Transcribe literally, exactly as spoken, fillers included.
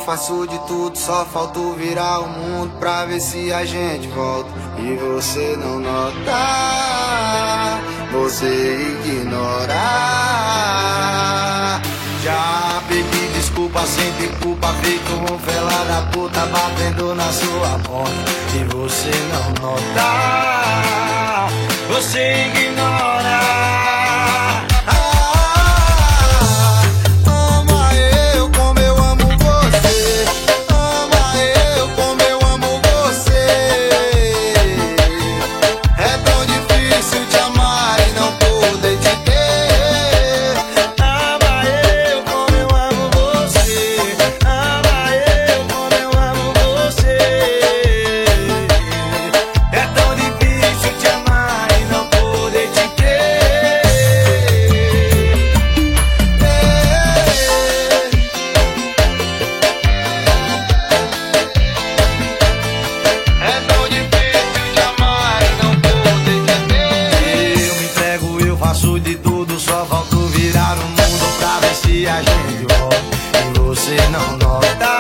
faço de tudo, só falta virar o mundo pra ver se a gente volta. E você não nota, você ignora. Já pedi desculpa sem ter culpa, feito um fela da puta batendo na sua porta. E você não nota, você ignora. Faço de tudo, só falta virar o mundo pra ver se a gente volta. E você não nota.